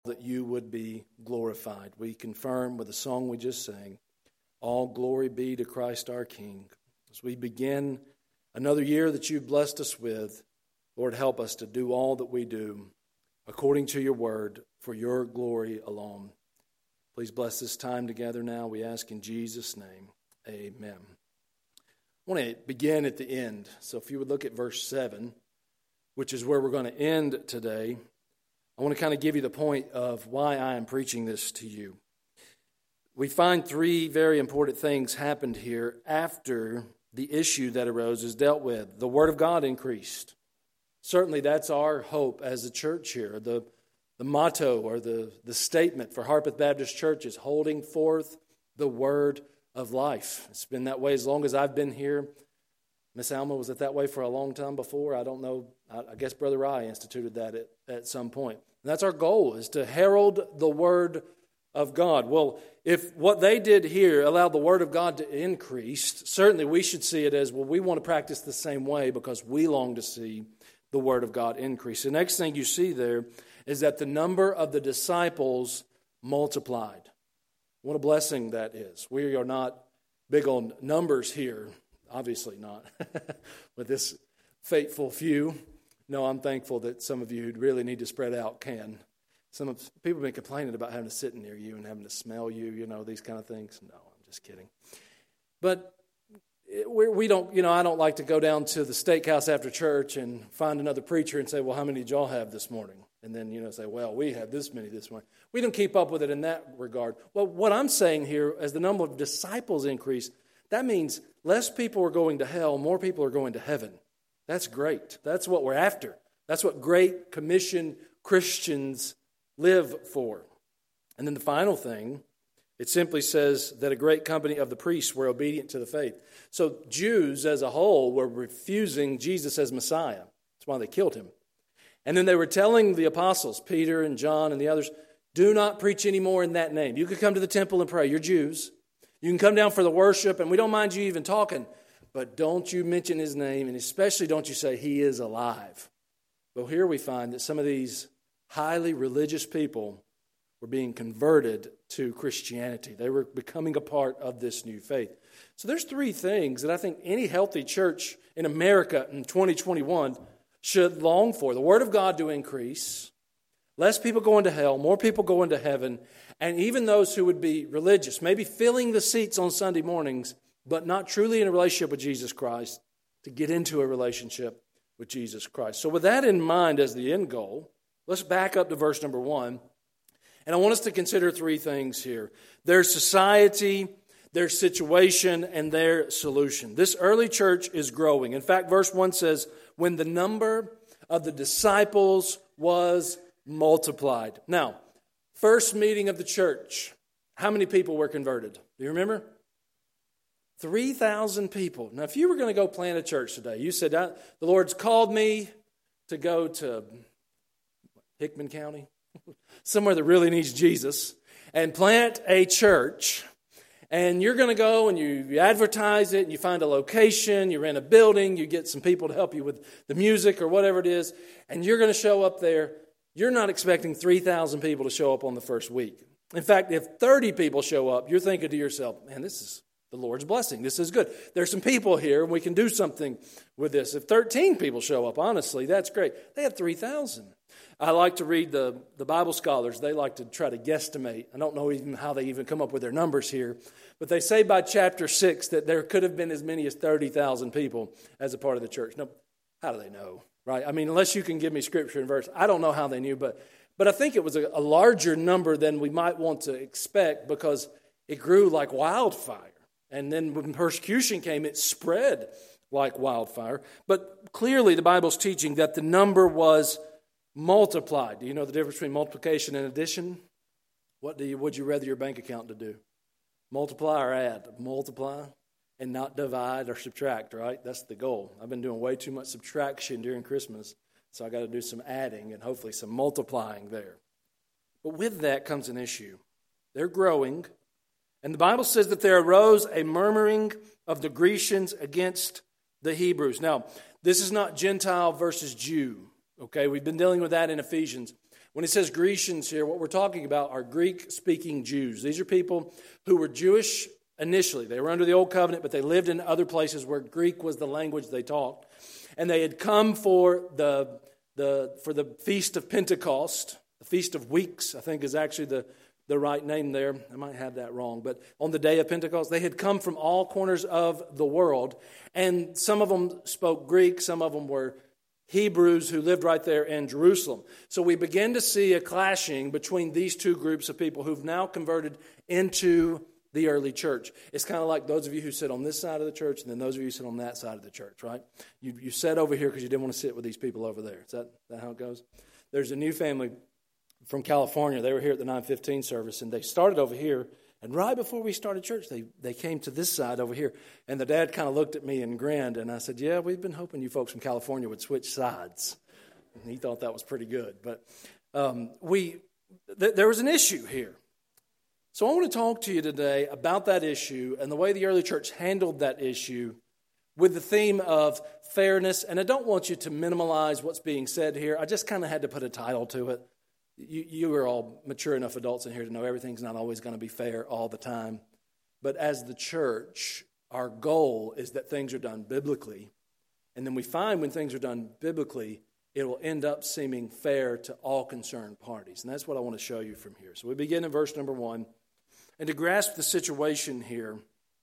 that you would be glorified. We confirm with the song we just sang, all glory be to Christ our King. As we begin another year that you've blessed us with, Lord, help us to do all that we do according to your word for your glory alone. Please bless this time together now. We ask in Jesus' name, amen. I want to begin at the end. So if you would look at verse 7, which is where we're going to end today, I want to kind of give you the point of why I am preaching this to you. We find three very important things happened here after the issue that arose is dealt with. The Word of God increased. Certainly that's our hope as a church here. The motto or the statement for Harpeth Baptist Church is holding forth the Word of life. It's been that way as long as I've been here. Miss Alma, was it that way for a long time before? I don't know. I guess Brother Rye instituted that at some point. And that's our goal, is to herald the Word of God. Well, if what they did here allowed the Word of God to increase, certainly we should see it as, well, we want to practice the same way because we long to see the Word of God increase. The next thing you see there is that the number of the disciples multiplied. What a blessing that is. We are not big on numbers here, obviously not, with this faithful few. No, I'm thankful that some of you who really need to spread out can. People have been complaining about having to sit near you and having to smell you, these kind of things. No, I'm just kidding. But we don't, I don't like to go down to the steakhouse after church and find another preacher and say, well, how many did y'all have this morning? And then, say, well, we have this many this morning. We don't keep up with it in that regard. Well, what I'm saying here, as the number of disciples increase, that means less people are going to hell, more people are going to heaven. That's great. That's what we're after. That's what Great Commission Christians live for. And then the final thing, it simply says that a great company of the priests were obedient to the faith. So Jews as a whole were refusing Jesus as Messiah. That's why they killed him. And then they were telling the apostles, Peter and John and the others, do not preach anymore in that name. You can come to the temple and pray. You're Jews. You can come down for the worship, and we don't mind you even talking. But don't you mention his name, and especially don't you say he is alive. Well, here we find that some of these highly religious people were being converted to Christianity. They were becoming a part of this new faith. So there's three things that I think any healthy church in America in 2021 should long for. The Word of God to increase, less people going to hell, more people going to heaven, and even those who would be religious, maybe filling the seats on Sunday mornings, but not truly in a relationship with Jesus Christ, to get into a relationship with Jesus Christ. So with that in mind as the end goal, let's back up to verse number 1. And I want us to consider three things here. Their society, their situation, and their solution. This early church is growing. In fact, verse 1 says, when the number of the disciples was multiplied. Now, first meeting of the church, how many people were converted? Do you remember? 3,000 people. Now, if you were going to go plant a church today, you said, the Lord's called me to go to Hickman County, somewhere that really needs Jesus, and plant a church. And you're going to go and you advertise it, and you find a location, you rent a building, you get some people to help you with the music or whatever it is, and you're going to show up there. You're not expecting 3,000 people to show up on the first week. In fact, if 30 people show up, you're thinking to yourself, man, this is the Lord's blessing. This is good. There's some people here, and we can do something with this. If 13 people show up, honestly, that's great. They had 3,000. I like to read the Bible scholars. They like to try to guesstimate. I don't know even how they even come up with their numbers here. But they say by chapter 6 that there could have been as many as 30,000 people as a part of the church. Now, how do they know, right? I mean, unless you can give me scripture and verse, I don't know how they knew. But I think it was a larger number than we might want to expect because it grew like wildfire. And then when persecution came, it spread like wildfire. But clearly the Bible's teaching that the number was multiplied. Do you know the difference between multiplication and addition? Would you rather your bank account to do? Multiply or add? Multiply and not divide or subtract, right? That's the goal. I've been doing way too much subtraction during Christmas, so I got to do some adding and hopefully some multiplying there. But with that comes an issue. They're growing. And the Bible says that there arose a murmuring of the Grecians against the Hebrews. Now, this is not Gentile versus Jew, okay? We've been dealing with that in Ephesians. When it says Grecians here, what we're talking about are Greek-speaking Jews. These are people who were Jewish initially. They were under the Old Covenant, but they lived in other places where Greek was the language they talked. And they had come for the Feast of Pentecost. The Feast of Weeks, I think, is actually the right name there. I might have that wrong. But on the day of Pentecost, they had come from all corners of the world. And some of them spoke Greek. Some of them were Hebrews who lived right there in Jerusalem. So we begin to see a clashing between these two groups of people who've now converted into the early church. It's kind of like those of you who sit on this side of the church and then those of you who sit on that side of the church, right? You sat over here because you didn't want to sit with these people over there. Is that how it goes? There's a new family from California. They were here at the 9:15 service, and they started over here. And right before we started church, they came to this side over here. And the dad kind of looked at me and grinned, and I said, yeah, we've been hoping you folks from California would switch sides. And he thought that was pretty good. But there was an issue here. So I want to talk to you today about that issue and the way the early church handled that issue with the theme of fairness. And I don't want you to minimize what's being said here. I just kind of had to put a title to it. You are all mature enough adults in here to know everything's not always going to be fair all the time. But as the church, our goal is that things are done biblically. And then we find when things are done biblically, it will end up seeming fair to all concerned parties. And that's what I want to show you from here. So we begin in verse number 1. And to grasp the situation here,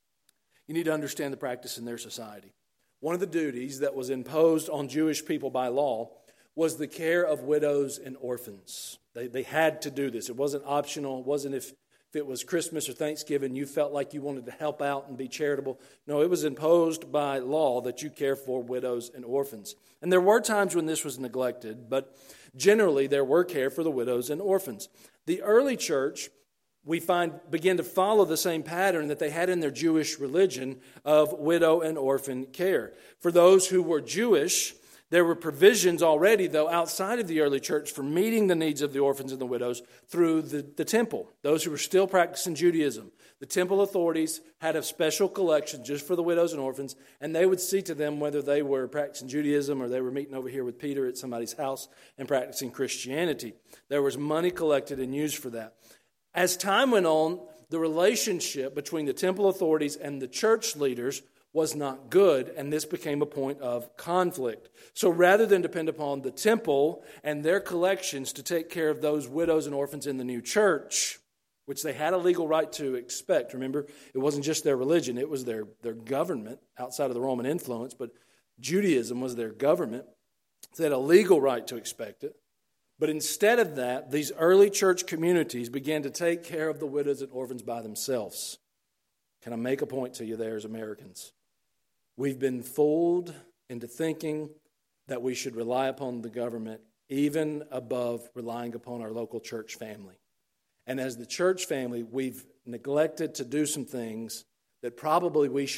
you need to understand the practice in their society. One of the duties that was imposed on Jewish people by law was the care of widows and orphans. They had to do this. It wasn't optional. It wasn't if it was Christmas or Thanksgiving, you felt like you wanted to help out and be charitable. No, it was imposed by law that you care for widows and orphans. And there were times when this was neglected, but generally there were care for the widows and orphans. The early church, we find, began to follow the same pattern that they had in their Jewish religion of widow and orphan care. For those who were Jewish, there were provisions already, though, outside of the early church for meeting the needs of the orphans and the widows through the temple. Those who were still practicing Judaism. The temple authorities had a special collection just for the widows and orphans, and they would see to them whether they were practicing Judaism or they were meeting over here with Peter at somebody's house and practicing Christianity. There was money collected and used for that. As time went on, the relationship between the temple authorities and the church leaders was not good, and this became a point of conflict. So rather than depend upon the temple and their collections to take care of those widows and orphans in the new church, which they had a legal right to expect. Remember, it wasn't just their religion, it was their government outside of the Roman influence, but Judaism was their government. So they had a legal right to expect it. But instead of that, these early church communities began to take care of the widows and orphans by themselves. Can I make a point to you there as Americans? We've been fooled into thinking that we should rely upon the government even above relying upon our local church family. And as the church family, we've neglected to do some things that probably we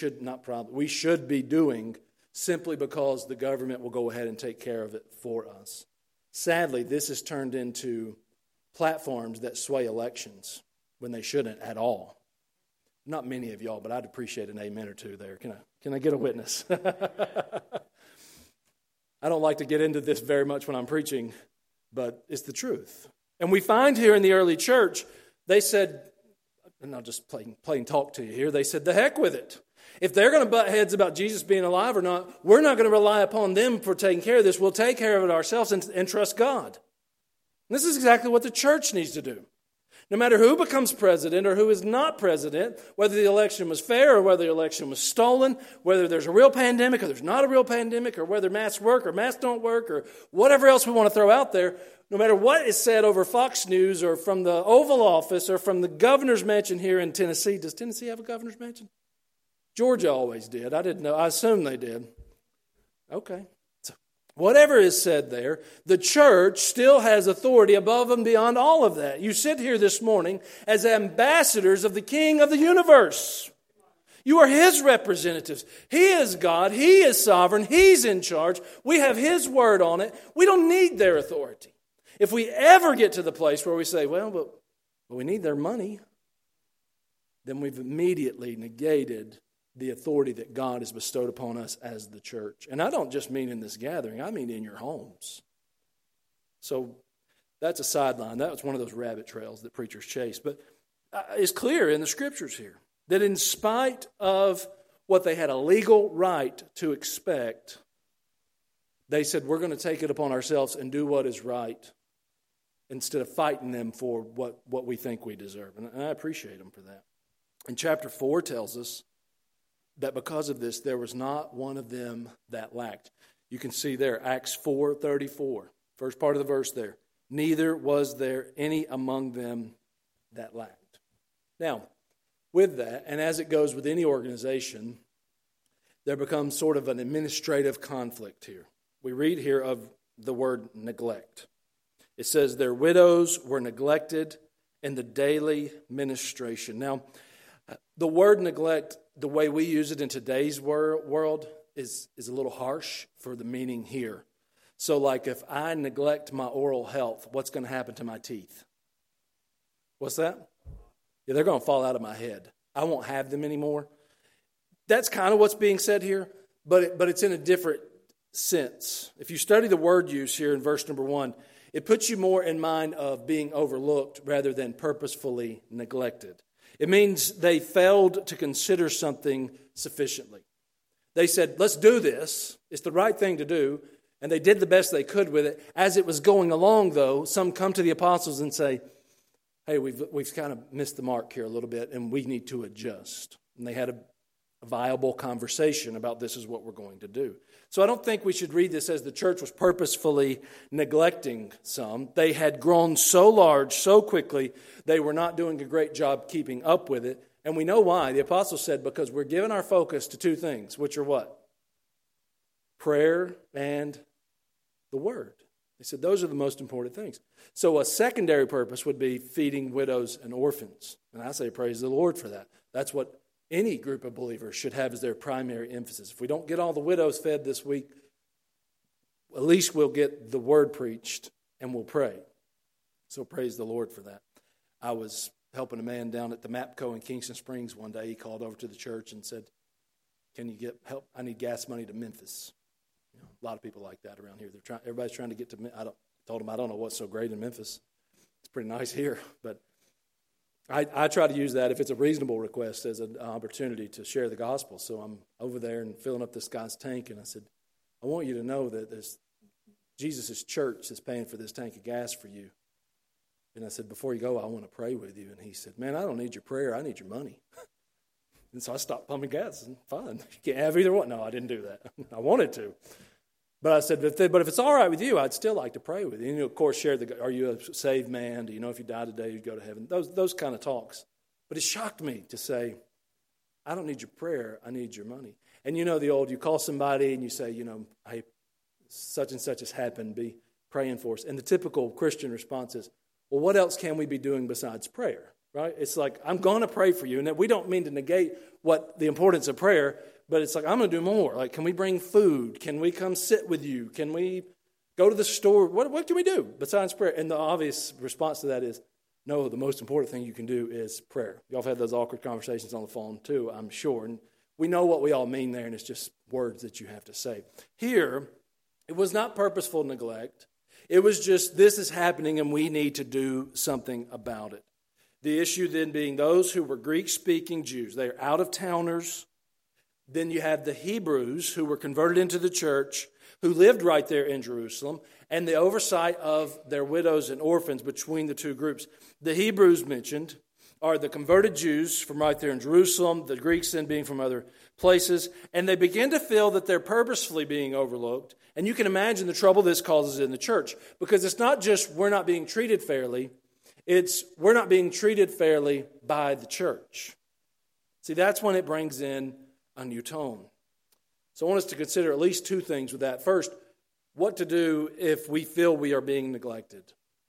should be doing simply because the government will go ahead and take care of it for us. Sadly, this has turned into platforms that sway elections when they shouldn't at all. Not many of y'all, but I'd appreciate an amen or two there. Can I get a witness? I don't like to get into this very much when I'm preaching, but it's the truth. And we find here in the early church, they said, and I'll just plain talk to you here, they said, the heck with it. If they're going to butt heads about Jesus being alive or not, we're not going to rely upon them for taking care of this. We'll take care of it ourselves and trust God. And this is exactly what the church needs to do. No matter who becomes president or who is not president, whether the election was fair or whether the election was stolen, whether there's a real pandemic or there's not a real pandemic, or whether masks work or masks don't work, or whatever else we want to throw out there, no matter what is said over Fox News or from the Oval Office or from the governor's mansion here in Tennessee. Does Tennessee have a governor's mansion? Georgia always did. I didn't know. I assume they did. Okay. So whatever is said there, the church still has authority above and beyond all of that. You sit here this morning as ambassadors of the King of the universe. You are His representatives. He is God. He is sovereign. He's in charge. We have His word on it. We don't need their authority. If we ever get to the place where we say, but we need their money, then we've immediately negated the authority that God has bestowed upon us as the church. And I don't just mean in this gathering, I mean in your homes. So That's a sideline. That was one of those rabbit trails that preachers chase. But it's clear in the Scriptures here that in spite of what they had a legal right to expect, they said, we're going to take it upon ourselves and do what is right instead of fighting them for what we think we deserve. And I appreciate them for that. And chapter 4 tells us that because of this, there was not one of them that lacked. You can see there, Acts 4:34, first part of the verse there. Neither was there any among them that lacked. Now, with that, and as it goes with any organization, there becomes sort of an administrative conflict here. We read here of the word neglect. It says their widows were neglected in the daily ministration. Now, the word neglect, the way we use it in today's world, is a little harsh for the meaning here. So like if I neglect my oral health, what's going to happen to my teeth? What's that? Yeah, they're going to fall out of my head. I won't have them anymore. That's kind of what's being said here, but it's in a different sense. If you study the word use here in verse number 1, it puts you more in mind of being overlooked rather than purposefully neglected. It means they failed to consider something sufficiently. They said, let's do this. It's the right thing to do. And they did the best they could with it. As it was going along, though, some come to the apostles and say, hey, we've kind of missed the mark here a little bit, and we need to adjust. And they had a viable conversation about this is what we're going to do. So I don't think we should read this as the church was purposefully neglecting some. They had grown so large so quickly, they were not doing a great job keeping up with it. And we know why. The apostles said, because we're giving our focus to two things, which are what? Prayer and the Word. They said those are the most important things. So a secondary purpose would be feeding widows and orphans. And I say praise the Lord for that. That's what any group of believers should have as their primary emphasis. If we don't get all the widows fed this week, at least we'll get the Word preached and we'll pray. So praise the Lord for that. I was helping a man down at the MAPCO in Kingston Springs one day. He called over to the church and said, can you get help? I need gas money to Memphis. You know, a lot of people like that around here. Everybody's trying to get to. Told him I don't know what's so great in Memphis. It's pretty nice here, but I try to use that if it's a reasonable request as an opportunity to share the gospel. So I'm over there and filling up this guy's tank, and I said, I want you to know that there's Jesus' church is paying for this tank of gas for you. And I said, before you go, I want to pray with you. And he said, man, I don't need your prayer. I need your money. And so I stopped pumping gas. And fine, you can't have either one. No, I didn't do that. I wanted to. But I said, but if it's all right with you, I'd still like to pray with you. And you, of course, share are you a saved man? Do you know if you die today, you'd go to heaven? Those kind of talks. But it shocked me to say, I don't need your prayer. I need your money. And you know the old, you call somebody and you say, you know, hey, such and such has happened. Be praying for us. And the typical Christian response is, well, what else can we be doing besides prayer, right? It's like, I'm going to pray for you. And we don't mean to negate what the importance of prayer, but it's like, I'm going to do more. Like, can we bring food? Can we come sit with you? Can we go to the store? What can we do besides prayer? And the obvious response to that is, no, the most important thing you can do is prayer. Y'all have had those awkward conversations on the phone too, I'm sure. And we know what we all mean there, and it's just words that you have to say. Here, it was not purposeful neglect. It was just, this is happening and we need to do something about it. The issue then being those who were Greek-speaking Jews. They are out-of-towners. Then you have the Hebrews who were converted into the church, who lived right there in Jerusalem, and the oversight of their widows and orphans between the two groups. The Hebrews mentioned are the converted Jews from right there in Jerusalem, the Greeks then being from other places, and they begin to feel that they're purposefully being overlooked. And you can imagine the trouble this causes in the church, because it's not just we're not being treated fairly, it's we're not being treated fairly by the church. See, that's when it brings in a new tone. So I want us to consider at least two things with that. First, what to do if we feel we are being neglected.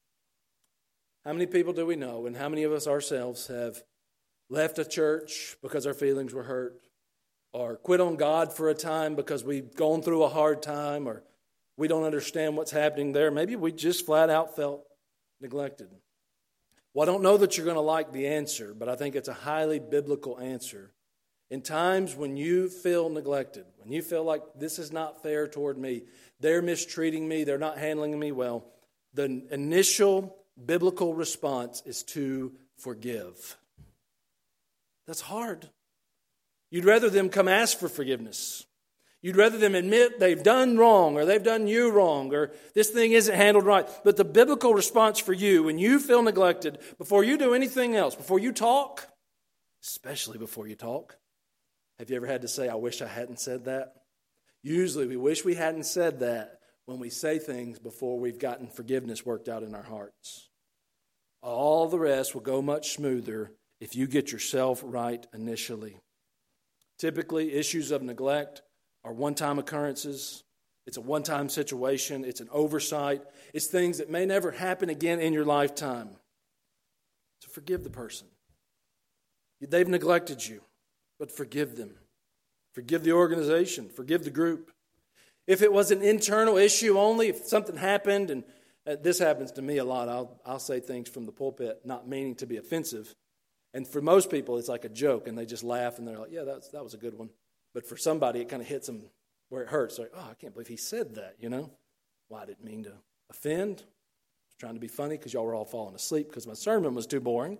How many people do we know, and how many of us ourselves have left a church because our feelings were hurt, or quit on God for a time because we've gone through a hard time, or we don't understand what's happening there. Maybe we just flat out felt neglected. Well, I don't know that you're going to like the answer, but I think it's a highly biblical answer. In times when you feel neglected, when you feel like this is not fair toward me, they're mistreating me, they're not handling me well, the initial biblical response is to forgive. That's hard. You'd rather them come ask for forgiveness. You'd rather them admit they've done wrong or they've done you wrong or this thing isn't handled right. But the biblical response for you when you feel neglected, before you do anything else, before you talk, especially before you talk, have you ever had to say, I wish I hadn't said that? Usually we wish we hadn't said that when we say things before we've gotten forgiveness worked out in our hearts. All the rest will go much smoother if you get yourself right initially. Typically, issues of neglect are one-time occurrences. It's a one-time situation. It's an oversight. It's things that may never happen again in your lifetime. So forgive the person. They've neglected you, but forgive them. Forgive the organization. Forgive the group. If it was an internal issue only, if something happened, and this happens to me a lot, I'll say things from the pulpit not meaning to be offensive. And for most people, it's like a joke, and they just laugh, and they're like, yeah, that was a good one. But for somebody, it kind of hits them where it hurts. Like, oh, I can't believe he said that, Well, I didn't mean to offend. I was trying to be funny because y'all were all falling asleep because my sermon was too boring.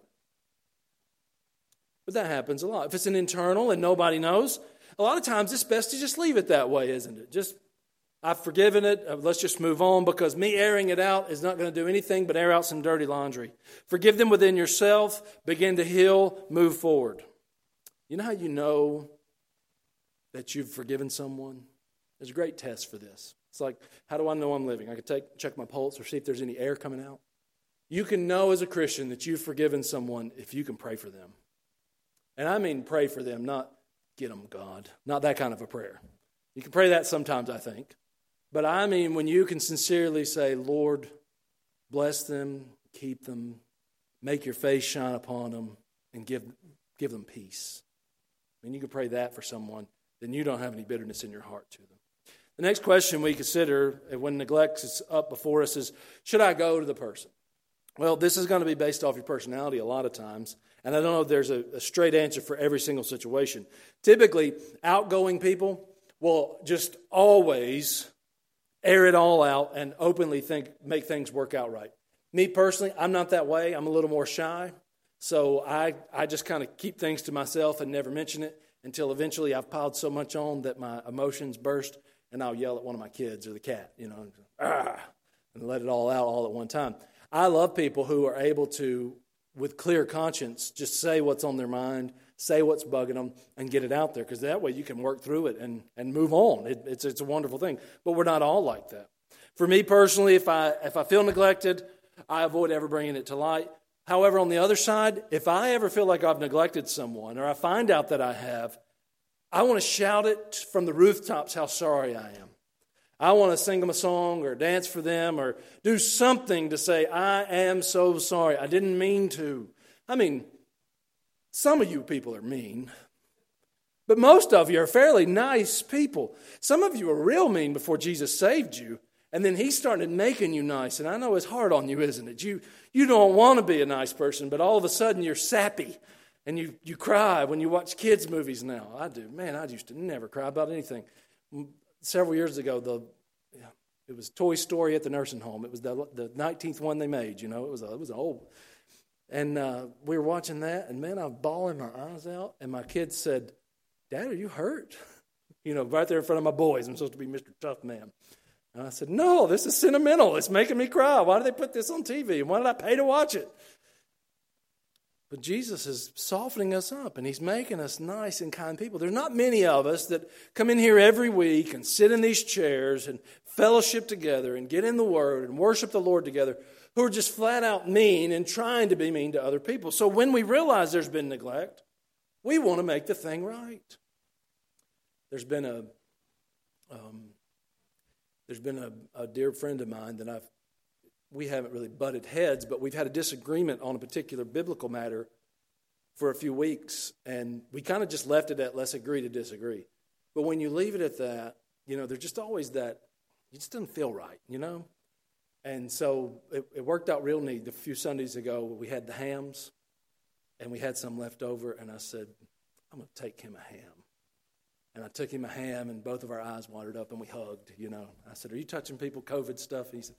But that happens a lot. If it's an internal and nobody knows, a lot of times it's best to just leave it that way, isn't it? Just, I've forgiven it. Let's just move on because me airing it out is not going to do anything but air out some dirty laundry. Forgive them within yourself. Begin to heal. Move forward. You know how you know that you've forgiven someone? There's a great test for this. It's like, how do I know I'm living? I could check my pulse or see if there's any air coming out. You can know as a Christian that you've forgiven someone if you can pray for them. And I mean pray for them, not get them, God. Not that kind of a prayer. You can pray that sometimes, I think. But I mean when you can sincerely say, Lord, bless them, keep them, make your face shine upon them, and give them peace. When you can pray that for someone, then you don't have any bitterness in your heart to them. The next question we consider when neglect is up before us is, should I go to the person? Well, this is going to be based off your personality a lot of times. And I don't know if there's a straight answer for every single situation. Typically, outgoing people will just always air it all out and openly make things work out right. Me personally, I'm not that way. I'm a little more shy. So I just kind of keep things to myself and never mention it until eventually I've piled so much on that my emotions burst and I'll yell at one of my kids or the cat, and let it all out all at one time. I love people who are able to, with clear conscience, just say what's on their mind, say what's bugging them, and get it out there. Because that way you can work through it and move on. It's a wonderful thing. But we're not all like that. For me personally, if I feel neglected, I avoid ever bringing it to light. However, on the other side, if I ever feel like I've neglected someone or I find out that I have, I want to shout it from the rooftops how sorry I am. I want to sing them a song or dance for them or do something to say, I am so sorry. I didn't mean to. I mean, some of you people are mean, but most of you are fairly nice people. Some of you are real mean before Jesus saved you, and then he started making you nice. And I know it's hard on you, isn't it? You don't want to be a nice person, but all of a sudden you're sappy and you cry when you watch kids' movies now. I do. Man, I used to never cry about anything. Several years ago, it was Toy Story at the nursing home. It was the 19th one they made. It was old. And we were watching that, and man, I'm bawling my eyes out. And my kids said, "Dad, are you hurt?" Right there in front of my boys. I'm supposed to be Mr. Tough Man. And I said, "No, this is sentimental. It's making me cry. Why did they put this on TV? And why did I pay to watch it?" But Jesus is softening us up, and he's making us nice and kind people. There's not many of us that come in here every week and sit in these chairs and fellowship together and get in the Word and worship the Lord together who are just flat out mean and trying to be mean to other people. So when we realize there's been neglect, we want to make the thing right. There's been a dear friend of mine that we haven't really butted heads, but we've had a disagreement on a particular biblical matter for a few weeks, and we kind of just left it at let's agree to disagree. But when you leave it at that, there's just always that, it just doesn't feel right, And so it worked out real neat. A few Sundays ago, we had the hams, and we had some left over, and I said, I'm going to take him a ham. And I took him a ham, and both of our eyes watered up, and we hugged, I said, "Are you touching people COVID stuff?" And he said,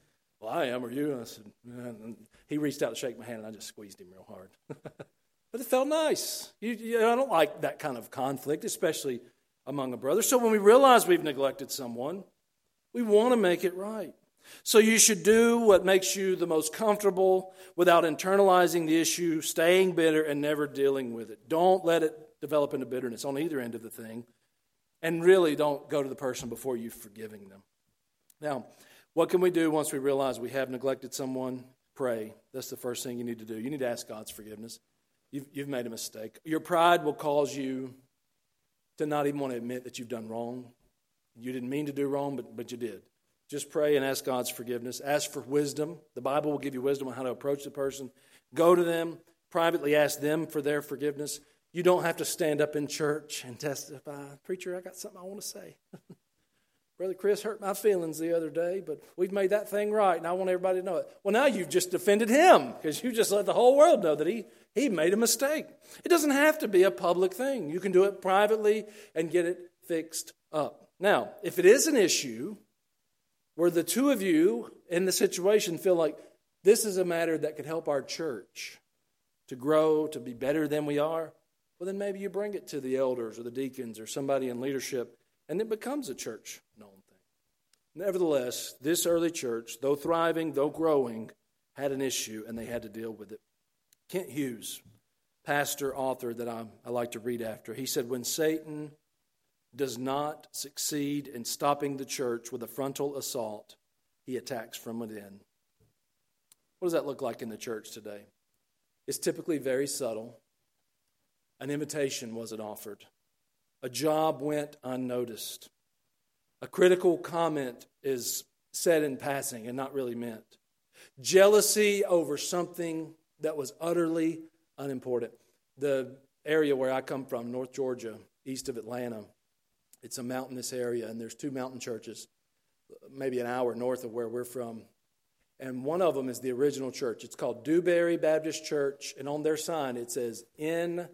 Well, I am, are you? And I said, and he reached out to shake my hand, and I just squeezed him real hard. But it felt nice. I don't like that kind of conflict, especially among a brother. So when we realize we've neglected someone, we want to make it right. So you should do what makes you the most comfortable without internalizing the issue, staying bitter, and never dealing with it. Don't let it develop into bitterness on either end of the thing. And really don't go to the person before you've forgiving them. Now, what can we do once we realize we have neglected someone? Pray. That's the first thing you need to do. You need to ask God's forgiveness. You've made a mistake. Your pride will cause you to not even want to admit that you've done wrong. You didn't mean to do wrong, but you did. Just pray and ask God's forgiveness. Ask for wisdom. The Bible will give you wisdom on how to approach the person. Go to them. Privately ask them for their forgiveness. You don't have to stand up in church and testify. Preacher, I got something I want to say. Brother Chris hurt my feelings the other day, but we've made that thing right, and I want everybody to know it. Well, now you've just offended him because you just let the whole world know that he made a mistake. It doesn't have to be a public thing. You can do it privately and get it fixed up. Now, if it is an issue where the two of you in the situation feel like this is a matter that could help our church to grow, to be better than we are, well, then maybe you bring it to the elders or the deacons or somebody in leadership, and it becomes a church-known thing. Nevertheless, this early church, though thriving, though growing, had an issue, and they had to deal with it. Kent Hughes, pastor, author that I like to read after, he said, when Satan does not succeed in stopping the church with a frontal assault, he attacks from within. What does that look like in the church today? It's typically very subtle. An invitation wasn't offered. A job went unnoticed. A critical comment is said in passing and not really meant. Jealousy over something that was utterly unimportant. The area where I come from, North Georgia, east of Atlanta, it's a mountainous area, and there's 2 mountain churches, maybe an hour north of where we're from. And one of them is the original church. It's called Dewberry Baptist Church, and on their sign it says N0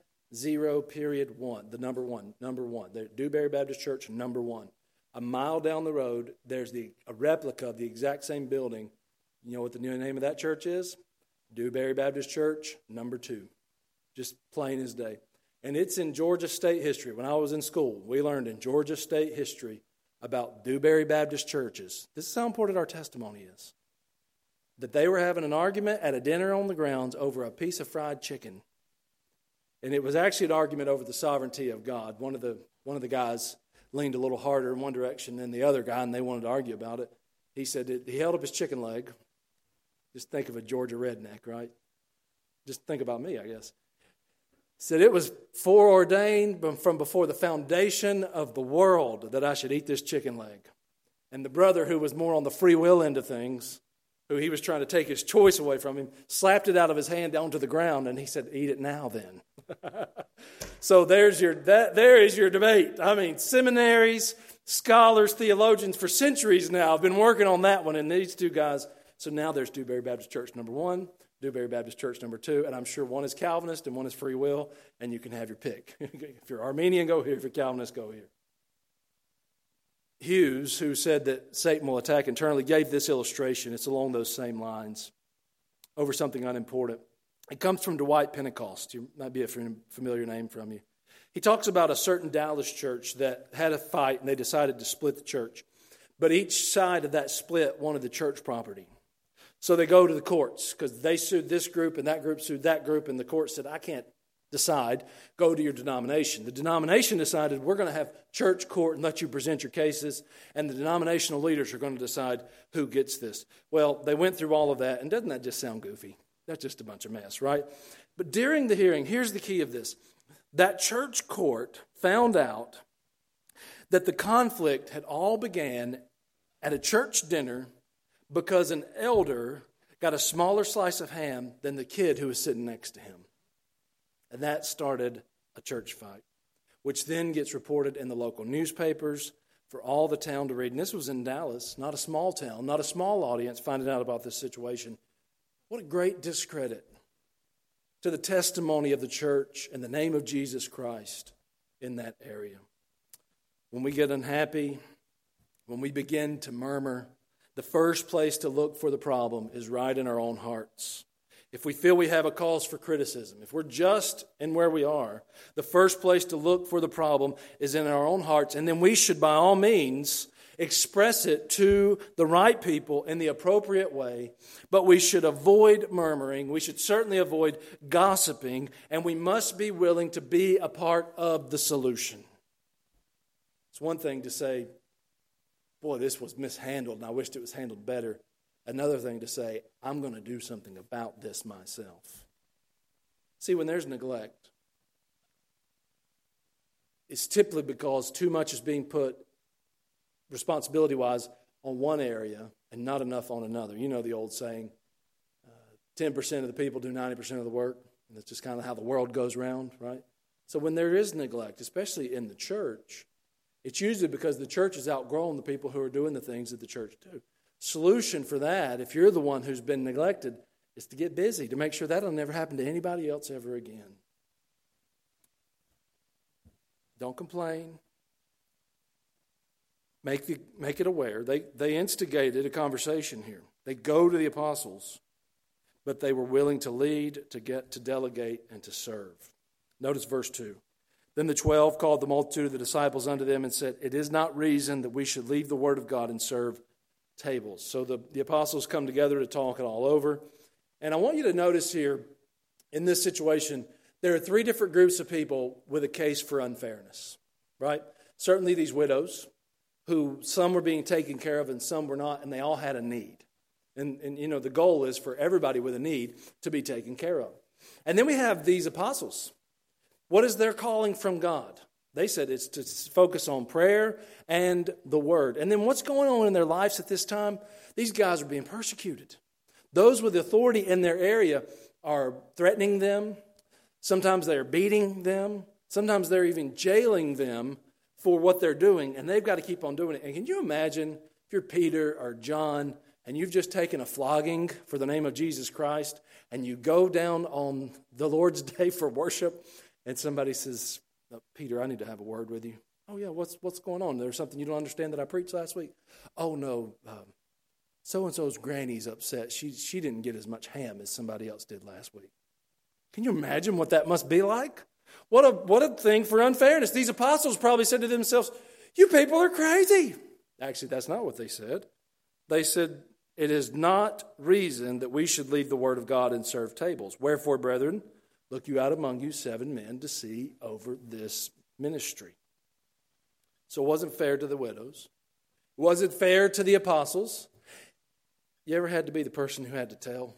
period 1, the number 1. The Dewberry Baptist Church, number 1. A mile down the road, there's a replica of the exact same building. You know what the new name of that church is? Dewberry Baptist Church, number 2. Just plain as day. And it's in Georgia State history. When I was in school, we learned in Georgia State history about Dewberry Baptist churches. This is how important our testimony is. That they were having an argument at a dinner on the grounds over a piece of fried chicken. And it was actually an argument over the sovereignty of God. One of the guys leaned a little harder in one direction than the other guy, and they wanted to argue about it. He said he held up his chicken leg. Just think of a Georgia redneck, right? Just think about me, I guess. Said it was foreordained from before the foundation of the world that I should eat this chicken leg. And the brother who was more on the free will end of things, who he was trying to take his choice away from him, slapped it out of his hand onto the ground, and he said, eat it now then. So there is your debate. I mean, seminaries, scholars, theologians for centuries now have been working on that one, and these 2 guys. So now there's Dewberry Baptist Church number 1, Dewberry Baptist Church number 2, and I'm sure one is Calvinist and one is free will, and you can have your pick. If you're Armenian, go here. If you're Calvinist, go here. Hughes, who said that Satan will attack internally, gave this illustration. It's along those same lines over something unimportant. It comes from Dwight Pentecost. It might be a familiar name from you. He talks about a certain Dallas church that had a fight, and they decided to split the church. But each side of that split wanted the church property. So they go to the courts because they sued this group and that group sued that group, and the court said, I can't decide. Go to your denomination. The denomination decided, we're going to have church court and let you present your cases, and the denominational leaders are going to decide who gets this. Well, they went through all of that, and doesn't that just sound goofy? That's just a bunch of mess, right? But during the hearing, here's the key of this. That church court found out that the conflict had all began at a church dinner because an elder got a smaller slice of ham than the kid who was sitting next to him. And that started a church fight, which then gets reported in the local newspapers for all the town to read. And this was in Dallas, not a small town, not a small audience finding out about this situation. What a great discredit to the testimony of the church and the name of Jesus Christ in that area. When we get unhappy, when we begin to murmur, the first place to look for the problem is right in our own hearts. If we feel we have a cause for criticism, if we're just in where we are, the first place to look for the problem is in our own hearts. And then we should, by all means, express it to the right people in the appropriate way. But we should avoid murmuring. We should certainly avoid gossiping. And we must be willing to be a part of the solution. It's one thing to say, boy, this was mishandled and I wished it was handled better. Another thing to say, I'm going to do something about this myself. See, when there's neglect, it's typically because too much is being put, responsibility-wise, on one area and not enough on another. You know the old saying, 10% of the people do 90% of the work. And that's just kind of how the world goes round, right? So when there is neglect, especially in the church, it's usually because the church has outgrown the people who are doing the things that the church do. Solution for that, if you're the one who's been neglected, is to get busy, to make sure that'll never happen to anybody else ever again. Don't complain. Make it aware. They instigated a conversation here. They go to the apostles, but they were willing to lead, to delegate, and to serve. Notice verse 2. Then the 12 called the multitude of the disciples unto them and said, It is not reason that we should leave the word of God and serve tables. So the apostles come together to talk it all over. And I want you to notice here, in this situation, there are three different groups of people with a case for unfairness, right? Certainly these widows, who some were being taken care of and some were not, and they all had a need. And you know, the goal is for everybody with a need to be taken care of. And then we have these apostles. What is their calling from God? They said it's to focus on prayer and the word. And then what's going on in their lives at this time? These guys are being persecuted. Those with authority in their area are threatening them. Sometimes they're beating them. Sometimes they're even jailing them for what they're doing. And they've got to keep on doing it. And can you imagine if you're Peter or John and you've just taken a flogging for the name of Jesus Christ and you go down on the Lord's Day for worship and somebody says, Peter, I need to have a word with you. Oh, yeah, what's going on? There's something you don't understand that I preached last week? Oh, no, so-and-so's granny's upset. She didn't get as much ham as somebody else did last week. Can you imagine what that must be like? What a thing for unfairness. These apostles probably said to themselves, you people are crazy. Actually, that's not what they said. They said, it is not reason that we should leave the word of God and serve tables. Wherefore, brethren, look you out among you 7 men to see over this ministry. So it wasn't fair to the widows. It wasn't fair to the apostles. You ever had to be the person who had to tell?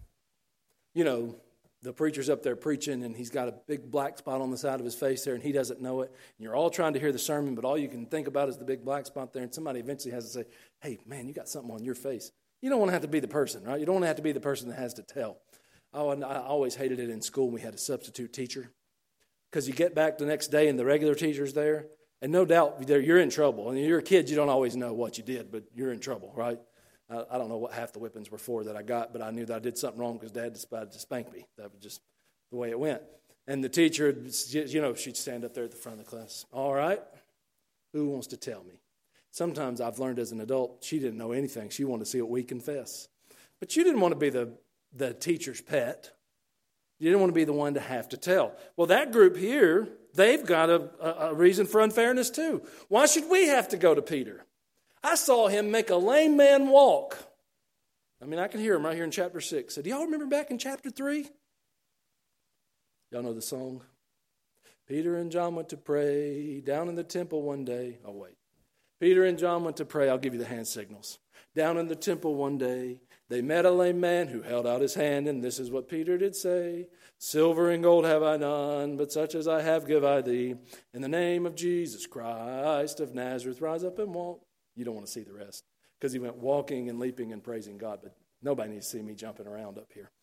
You know, the preacher's up there preaching and he's got a big black spot on the side of his face there and he doesn't know it. And you're all trying to hear the sermon, but all you can think about is the big black spot there. And somebody eventually has to say, hey, man, you got something on your face. You don't want to have to be the person, right? You don't want to have to be the person that has to tell. Oh, and I always hated it in school when we had a substitute teacher. Because you get back the next day and the regular teacher's there. And no doubt you're in trouble. I mean, you're a kid, you don't always know what you did, but you're in trouble, right? I don't know what half the whippings were for that I got, but I knew that I did something wrong because Dad decided to spank me. That was just the way it went. And the teacher, you know, she'd stand up there at the front of the class. All right, who wants to tell me? Sometimes I've learned as an adult, she didn't know anything. She wanted to see what we confess. But you didn't want to be the teacher's pet. You didn't want to be the one to have to tell. Well, that group here, they've got a reason for unfairness too. Why should we have to go to Peter? I saw him make a lame man walk. I mean, I can hear him right here in chapter 6. So do y'all remember back in chapter 3? Y'all know the song? Peter and John went to pray down in the temple one day. Oh, wait. Peter and John went to pray. I'll give you the hand signals. Down in the temple one day, they met a lame man who held out his hand, and this is what Peter did say. Silver and gold have I none, but such as I have give I thee. In the name of Jesus Christ of Nazareth, rise up and walk. You don't want to see the rest because he went walking and leaping and praising God, but nobody needs to see me jumping around up here.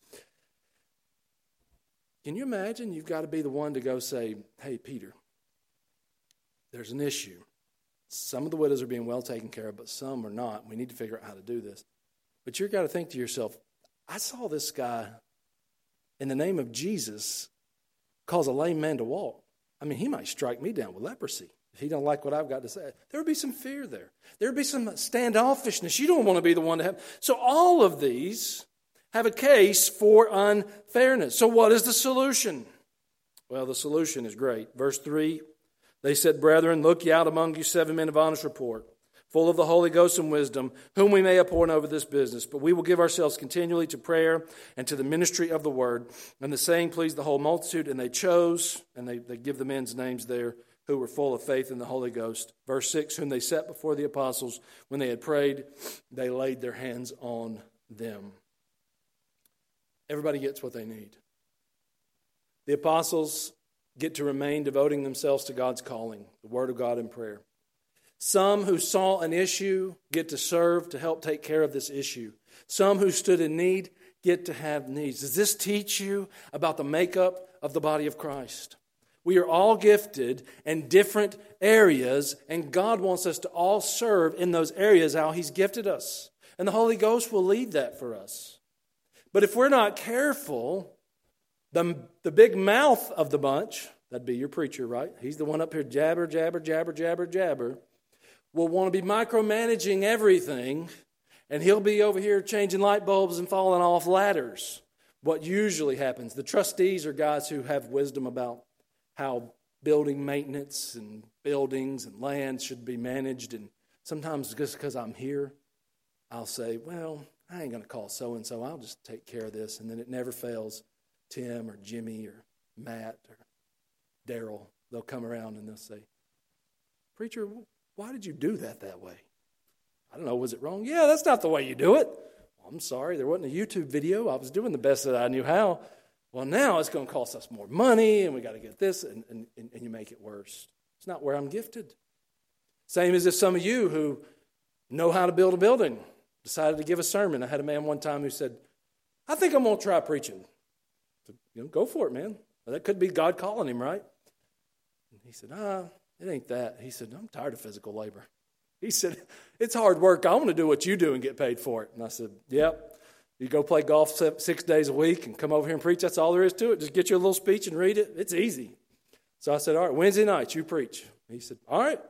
Can you imagine? You've got to be the one to go say, hey, Peter, there's an issue. Some of the widows are being well taken care of, but some are not. We need to figure out how to do this. But you've got to think to yourself, I saw this guy in the name of Jesus cause a lame man to walk. I mean, he might strike me down with leprosy he don't like what I've got to say. There would be some fear there. There would be some standoffishness. You don't want to be the one to have. So all of these have a case for unfairness. So what is the solution? Well, the solution is great. Verse 3, they said, Brethren, look ye out among you 7 men of honest report, full of the Holy Ghost and wisdom, whom we may appoint over this business. But we will give ourselves continually to prayer and to the ministry of the word. And the saying pleased the whole multitude, and they chose, and they give the men's names there, who were full of faith in the Holy Ghost. Verse 6, whom they set before the apostles. When they had prayed, they laid their hands on them. Everybody gets what they need. The apostles get to remain devoting themselves to God's calling, the Word of God and prayer. Some who saw an issue get to serve to help take care of this issue. Some who stood in need get to have needs. Does this teach you about the makeup of the body of Christ? We are all gifted in different areas, and God wants us to all serve in those areas how He's gifted us. And the Holy Ghost will lead that for us. But if we're not careful, the big mouth of the bunch, that'd be your preacher, right? He's the one up here, jabber, jabber, jabber, jabber, jabber, will want to be micromanaging everything, and he'll be over here changing light bulbs and falling off ladders. What usually happens, the trustees are guys who have wisdom about how building maintenance and buildings and land should be managed. And sometimes just because I'm here, I'll say, well, I ain't going to call so-and-so. I'll just take care of this. And then it never fails. Tim or Jimmy or Matt or Daryl, they'll come around and they'll say, Preacher, why did you do that way? I don't know, was it wrong? Yeah, that's not the way you do it. Well, I'm sorry, there wasn't a YouTube video. I was doing the best that I knew how. Well, now it's going to cost us more money, and we got to get this, and you make it worse. It's not where I'm gifted. Same as if some of you who know how to build a building decided to give a sermon. I had a man one time who said, I think I'm going to try preaching. I said, go for it, man. Well, that could be God calling him, right? And he said, it ain't that. He said, I'm tired of physical labor. He said, it's hard work. I want to do what you do and get paid for it. And I said, yep. You go play golf 6 days a week and come over here and preach. That's all there is to it. Just get you a little speech and read it. It's easy. So I said, all right, Wednesday nights, you preach. He said, all right.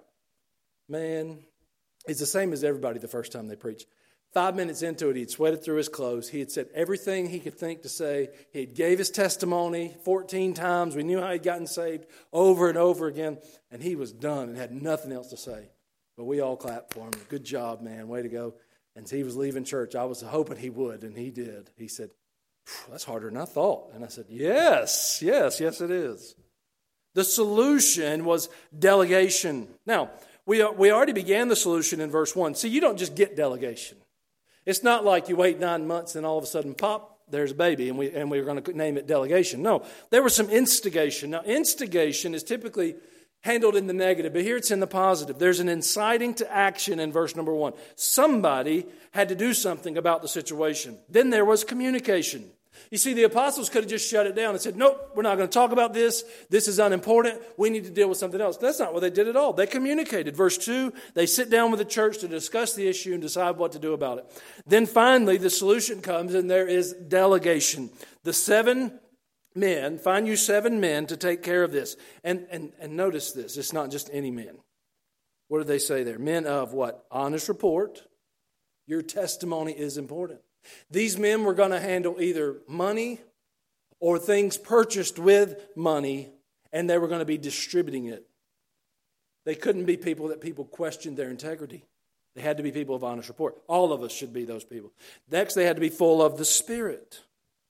Man, it's the same as everybody the first time they preach. 5 minutes into it, he'd sweated through his clothes. He had said everything he could think to say. He gave his testimony 14 times. We knew how he'd gotten saved over and over again. And he was done and had nothing else to say. But we all clapped for him. Good job, man. Way to go. And he was leaving church. I was hoping he would, and he did. He said, that's harder than I thought. And I said, yes, it is. The solution was delegation. Now, we already began the solution in verse 1. See, you don't just get delegation. It's not like you wait 9 months and all of a sudden, pop, there's a baby, and we're going to name it delegation. No, there was some instigation. Now, instigation is typically handled in the negative, but here it's in the positive. There's an inciting to action in verse number 1. Somebody had to do something about the situation. Then there was communication. You see, the apostles could have just shut it down and said, nope, we're not going to talk about this. This is unimportant. We need to deal with something else. That's not what they did at all. They communicated. Verse 2, they sit down with the church to discuss the issue and decide what to do about it. Then finally, the solution comes, and there is delegation. The 7 men, find you 7 men to take care of this. And notice this, it's not just any men. What do they say there? Men of what? Honest report. Your testimony is important. These men were going to handle either money or things purchased with money, and they were going to be distributing it. They couldn't be people that people questioned their integrity. They had to be people of honest report. All of us should be those people. Next, they had to be full of the Spirit.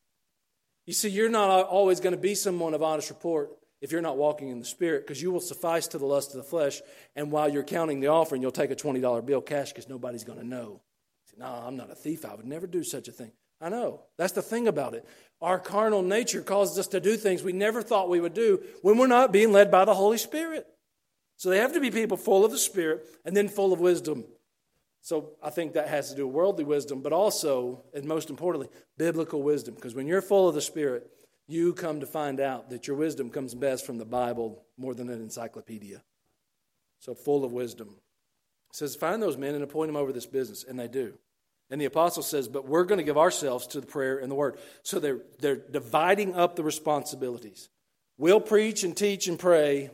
You see, you're not always going to be someone of honest report if you're not walking in the Spirit, because you will suffice to the lust of the flesh, and while you're counting the offering, you'll take a $20 bill cash because nobody's going to know. No, I'm not a thief. I would never do such a thing. I know. That's the thing about it. Our carnal nature causes us to do things we never thought we would do when we're not being led by the Holy Spirit. So they have to be people full of the Spirit and then full of wisdom. So I think that has to do with worldly wisdom, but also, and most importantly, biblical wisdom. Because when you're full of the Spirit, you come to find out that your wisdom comes best from the Bible more than an encyclopedia. So full of wisdom. It says, find those men and appoint them over this business. And they do. And the apostle says, but we're going to give ourselves to the prayer and the word. So they're dividing up the responsibilities. We'll preach and teach and pray,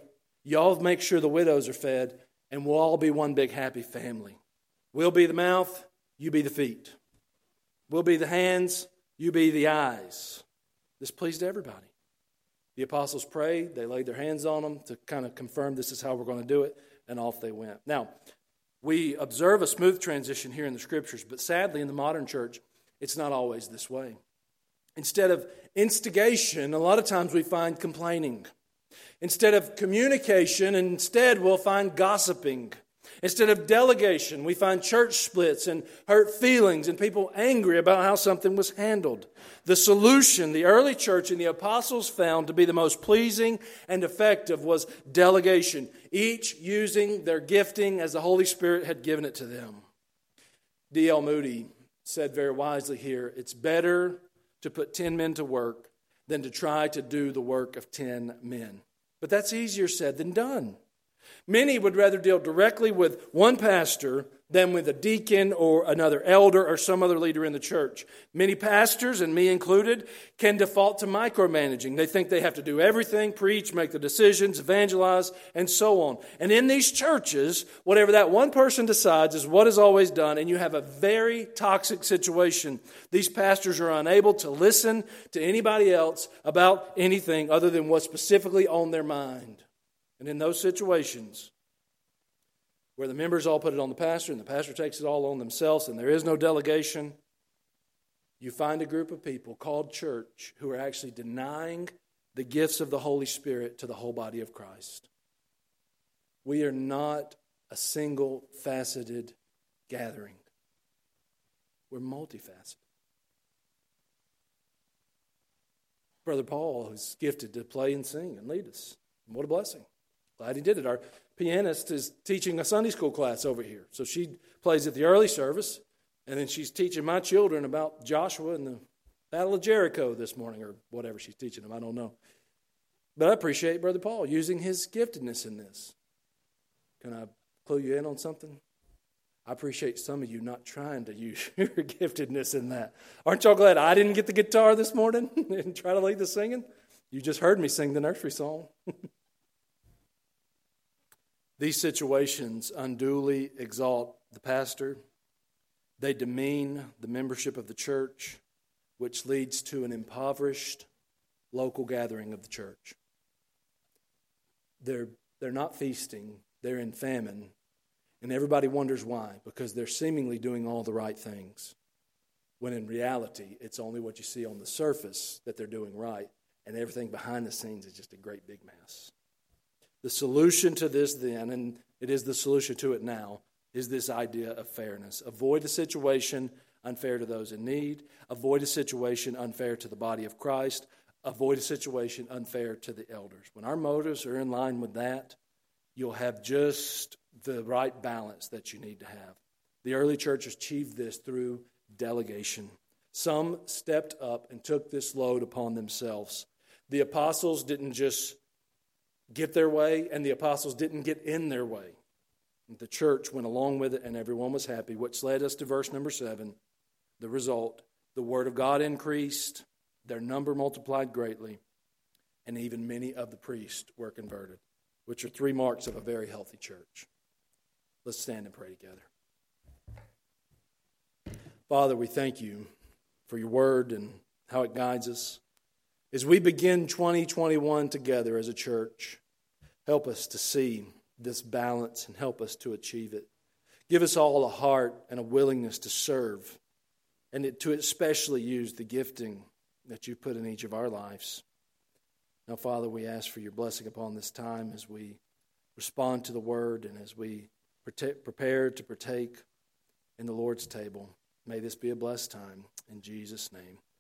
Y'all make sure the widows are fed, and we'll all be one big happy family. We'll be the mouth, you be the feet. We'll be the hands, you be the eyes. This pleased everybody. The apostles prayed, they laid their hands on them to kind of confirm this is how we're going to do it, and off they went. Now, we observe a smooth transition here in the Scriptures, but sadly in the modern church, it's not always this way. Instead of instigation, a lot of times we find complaining. Instead of communication, instead we'll find gossiping. Instead of delegation, we find church splits and hurt feelings and people angry about how something was handled. The solution the early church and the apostles found to be the most pleasing and effective was delegation, each using their gifting as the Holy Spirit had given it to them. D.L. Moody said very wisely here, it's better to put 10 men to work than to try to do the work of 10 men. But that's easier said than done. Many would rather deal directly with one pastor than with a deacon or another elder or some other leader in the church. Many pastors, and me included, can default to micromanaging. They think they have to do everything, preach, make the decisions, evangelize, and so on. And in these churches, whatever that one person decides is what is always done, and you have a very toxic situation. These pastors are unable to listen to anybody else about anything other than what's specifically on their mind. And in those situations where the members all put it on the pastor and the pastor takes it all on themselves and there is no delegation, you find a group of people called church who are actually denying the gifts of the Holy Spirit to the whole body of Christ. We are not a single-faceted gathering. We're multifaceted. Brother Paul is gifted to play and sing and lead us. What a blessing. Glad he did it. Our pianist is teaching a Sunday school class over here. So she plays at the early service, and then she's teaching my children about Joshua and the Battle of Jericho this morning, or whatever she's teaching them. I don't know. But I appreciate Brother Paul using his giftedness in this. Can I clue you in on something? I appreciate some of you not trying to use your giftedness in that. Aren't y'all glad I didn't get the guitar this morning and try to lead the singing? You just heard me sing the nursery song. These situations unduly exalt the pastor. They demean the membership of the church, which leads to an impoverished local gathering of the church. They're not feasting, they're in famine, and everybody wonders why, because they're seemingly doing all the right things, when in reality, it's only what you see on the surface that they're doing right, and everything behind the scenes is just a great big mess. The solution to this then, and it is the solution to it now, is this idea of fairness. Avoid a situation unfair to those in need. Avoid a situation unfair to the body of Christ. Avoid a situation unfair to the elders. When our motives are in line with that, you'll have just the right balance that you need to have. The early church achieved this through delegation. Some stepped up and took this load upon themselves. The apostles didn't just get their way, and the apostles didn't get in their way. The church went along with it, and everyone was happy, which led us to verse number 7. The result, the word of God increased, their number multiplied greatly, and even many of the priests were converted, which are 3 marks of a very healthy church. Let's stand and pray together. Father, we thank you for your word and how it guides us. As we begin 2021 together as a church, help us to see this balance and help us to achieve it. Give us all a heart and a willingness to serve and to especially use the gifting that you put in each of our lives. Now, Father, we ask for your blessing upon this time as we respond to the word and as we prepare to partake in the Lord's table. May this be a blessed time. In Jesus' name.